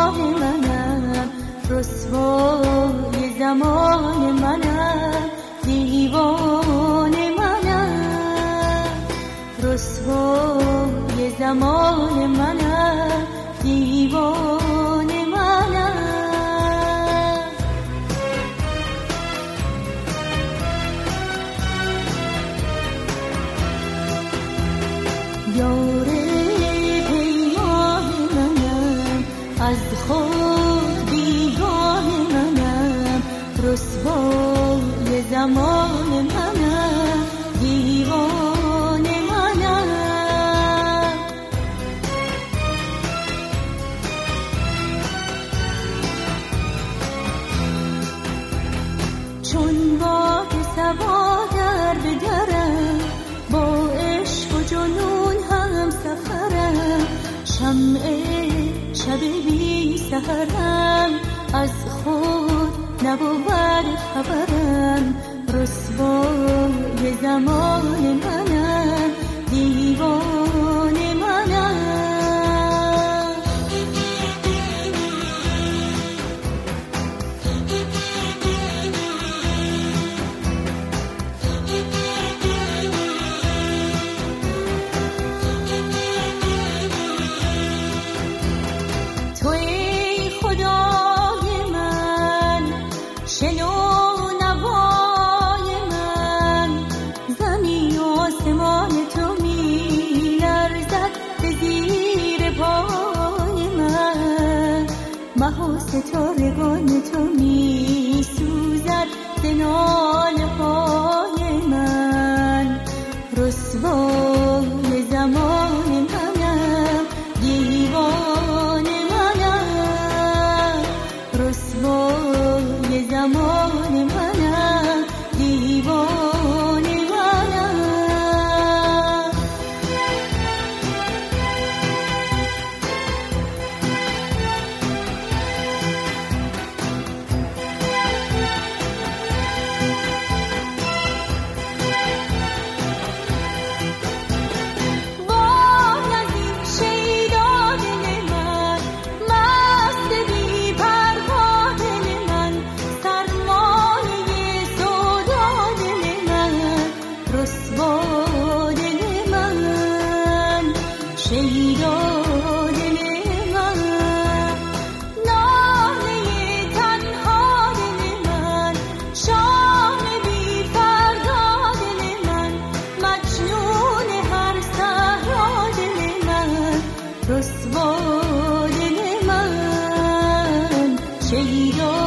ماه منم، رسوای زمان منم، دیوانه منم، رسوای زمان منم، دیوانه منم. یار پیمان منم، از خود بیگاه منم، رسوای زمان منم، دیوانه منم. چون باد صبا در بدرم، با عشق و جنون هم سفرم، شمع شب بی سحرم، از خود نبود خبرم، رسوای زمان منم، دیوانه منم. توی خدای من، شنو نوای من، زمین و آسمان تو می لرزد به زیر پای من، مه و ستارگان تو می سوزد ز ناله های من، رسوای زمان منم، دیوانه منم، رسوای زمان منم، دیوانه منم. وای از این شیدا دل من، مست بی پروا دل من، سرمایه سودا دل من، رسوا دل من، شیدا دل من، ناله تنها دل من، شام بی فردا دل من، مجنون هر صحرا دل من، رسوا دل من، شیدا